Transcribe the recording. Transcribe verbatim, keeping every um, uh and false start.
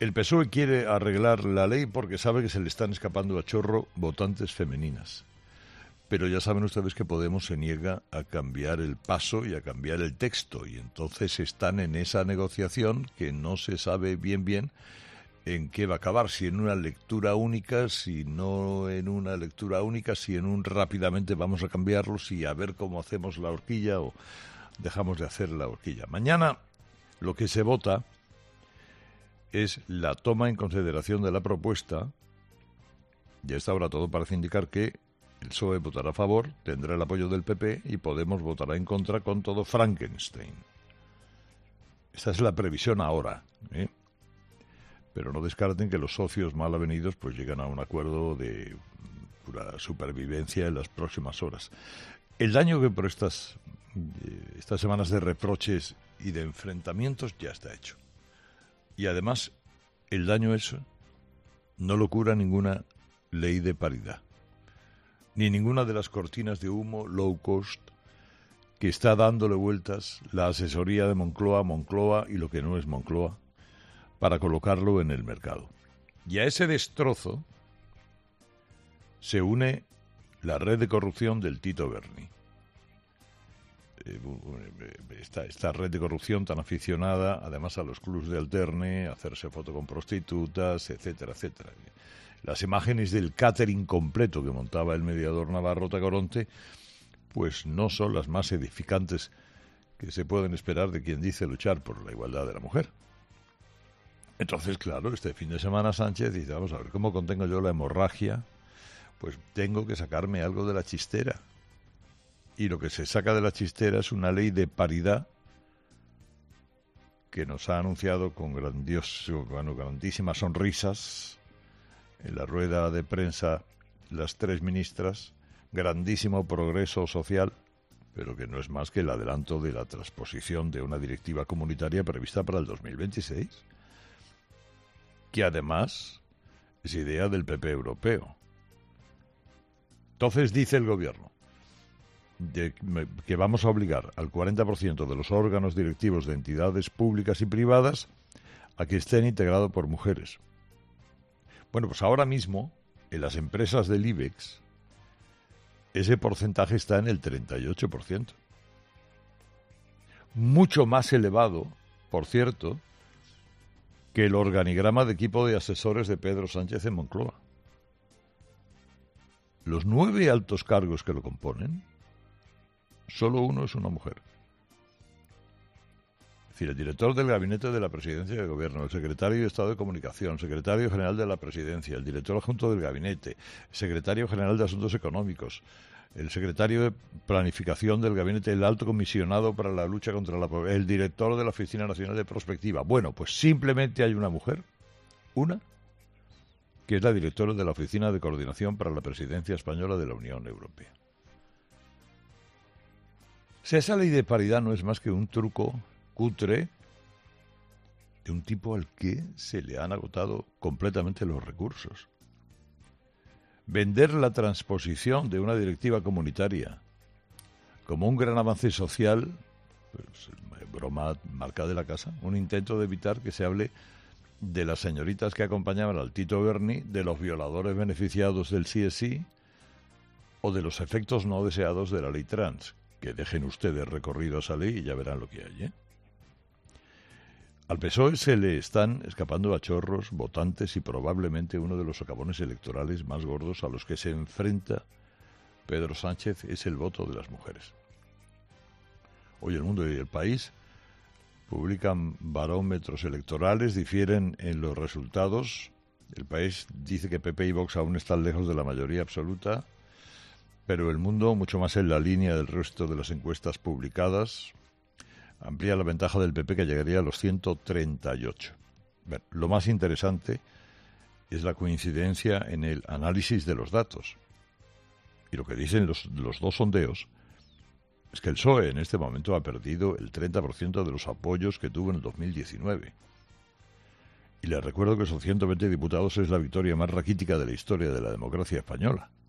El P S O E quiere arreglar la ley porque sabe que se le están escapando a chorro votantes femeninas. Pero ya saben ustedes que Podemos se niega a cambiar el paso y a cambiar el texto. Y entonces están en esa negociación que no se sabe bien bien en qué va a acabar. Si en una lectura única, si no en una lectura única, si en un rápidamente vamos a cambiarlo, si a ver cómo hacemos la horquilla o dejamos de hacer la horquilla. Mañana lo que se vota es la toma en consideración de la propuesta, y a esta hora todo parece indicar que el P S O E votará a favor, tendrá el apoyo del P P y Podemos votará en contra con todo Frankenstein. Esta es la previsión ahora, ¿eh? Pero no descarten que los socios mal avenidos pues llegan a un acuerdo de pura supervivencia en las próximas horas. El daño que por estas, eh, estas semanas de reproches y de enfrentamientos ya está hecho. Y además, el daño eso no lo cura ninguna ley de paridad, ni ninguna de las cortinas de humo low cost que está dándole vueltas la asesoría de Moncloa, Moncloa y lo que no es Moncloa, para colocarlo en el mercado. Y a ese destrozo se une la red de corrupción del Tito Berni. Esta, esta red de corrupción tan aficionada, además a los clubs de alterne, a hacerse foto con prostitutas, etcétera, etcétera. Las imágenes del catering completo que montaba el mediador Navarro Tacoronte, pues no son las más edificantes que se pueden esperar de quien dice luchar por la igualdad de la mujer. Entonces, claro, este fin de semana Sánchez dice, vamos a ver, ¿cómo contengo yo la hemorragia? Pues tengo que sacarme algo de la chistera. Y lo que se saca de la chistera es una ley de paridad que nos ha anunciado con grandioso, bueno, grandísimas sonrisas en la rueda de prensa las tres ministras, grandísimo progreso social, pero que no es más que el adelanto de la transposición de una directiva comunitaria prevista para el dos mil veintiséis, que además es idea del P P europeo. Entonces dice el gobierno de que vamos a obligar al cuarenta por ciento de los órganos directivos de entidades públicas y privadas a que estén integrados por mujeres. Bueno, pues ahora mismo, en las empresas del IBEX, ese porcentaje está en el treinta y ocho por ciento. Mucho más elevado, por cierto, que el organigrama de equipo de asesores de Pedro Sánchez en Moncloa. Los nueve altos cargos que lo componen, solo uno es una mujer. Es decir, el director del gabinete de la presidencia del gobierno, el secretario de Estado de Comunicación, el secretario general de la presidencia, el director adjunto del gabinete, el secretario general de Asuntos Económicos, el secretario de Planificación del gabinete, el alto comisionado para la lucha contra la pobreza, el director de la Oficina Nacional de Prospectiva. Bueno, pues simplemente hay una mujer, una, que es la directora de la Oficina de Coordinación para la Presidencia Española de la Unión Europea. O sea, esa ley de paridad no es más que un truco cutre de un tipo al que se le han agotado completamente los recursos. Vender la transposición de una directiva comunitaria como un gran avance social, pues, broma marca de la casa, un intento de evitar que se hable de las señoritas que acompañaban al Tito Berni, de los violadores beneficiados del C S I o de los efectos no deseados de la ley trans. Que dejen ustedes recorrido a esa ley y ya verán lo que hay, ¿eh? Al P S O E se le están escapando a chorros votantes y probablemente uno de los socavones electorales más gordos a los que se enfrenta Pedro Sánchez es el voto de las mujeres. Hoy El Mundo y El País publican barómetros electorales, difieren en los resultados. El País dice que P P y Vox aún están lejos de la mayoría absoluta, pero El Mundo, mucho más en la línea del resto de las encuestas publicadas, amplía la ventaja del P P, que llegaría a los ciento treinta y ocho. Bueno, lo más interesante es la coincidencia en el análisis de los datos. Y lo que dicen los, los dos sondeos es que el P S O E en este momento ha perdido el treinta por ciento de los apoyos que tuvo en el dos mil diecinueve. Y les recuerdo que esos ciento veinte diputados es la victoria más raquítica de la historia de la democracia española.